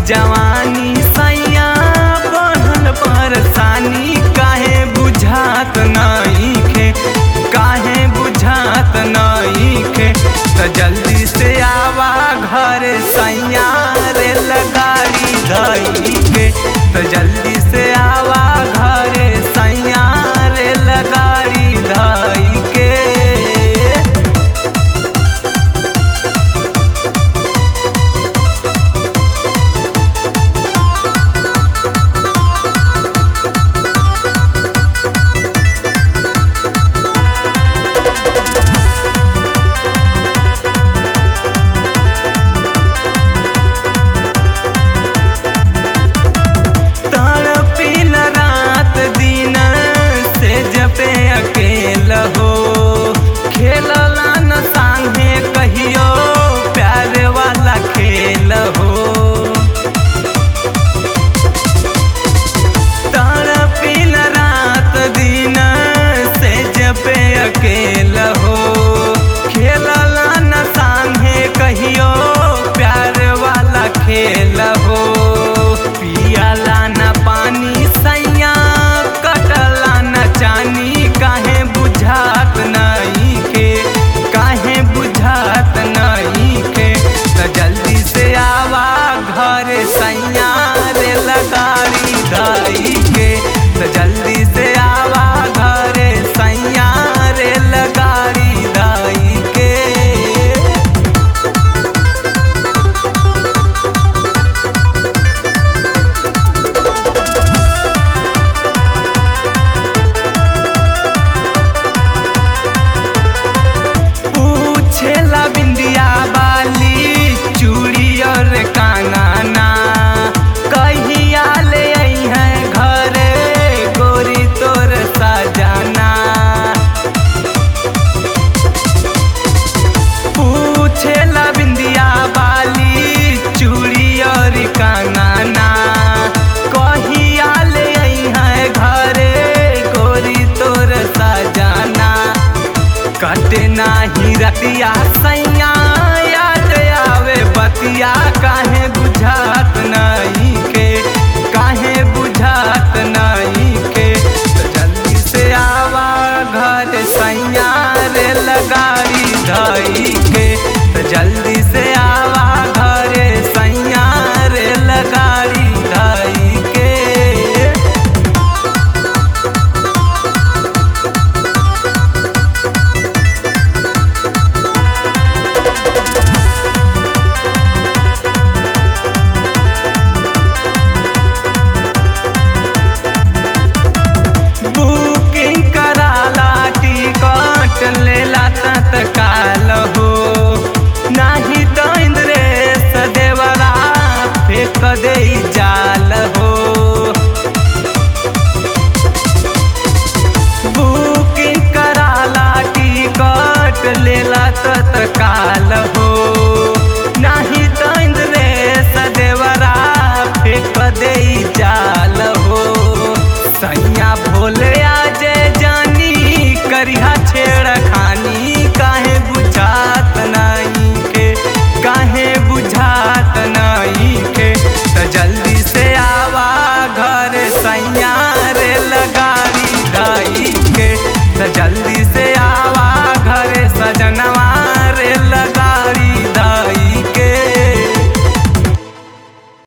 जवानी सैया बढ़ल परेशानी काहे बुझात नइखे काहे बुझात नइखे त जल्दी से आवा घर सैया रे लगाड़ी धई के त जल्दी से आवा घर सैया रे लगाड़ी धई के। पे अकेला हो खेलला न संगे कहियो प्यार वाला खेल हो तड़पिल रात दिन से जपे अकेला हो खेलला न संगे कहियो प्यार वाला खेल हो पियाला न पानी सैया कटला न चानी काहे बुझात नइखे काहे बुझात नइखे त जल्दी से आवा घर सैया रे लगाड़ी धई के त जल्दी से आवा घर सैया रे लगाड़ी धई के। छेला बिंदिया बाली चूड़ी और कांगना कहिया ले आई है घरे गोरी तोर सजाना पूछेला बिंदिया बाली चूड़ी और कांगना कहिया ले आई है घरे गोरी तोर सजाना कटे नाही रतिया सैया याद आवे बतिया काहे बुझात नइखे काहे बुझात नइखे तो जल्दी से आवा घर सैया रे लगाड़ी धई के तो जल्दी से आवा घर सैया रे लगाड़ी धई के। बुकिंग कराला टिकट लेला तत्काल हो नाही तो इंद्रेश देवरा फेंक दे जाल हो बुकिंग कराला टिकट लेला तत्काल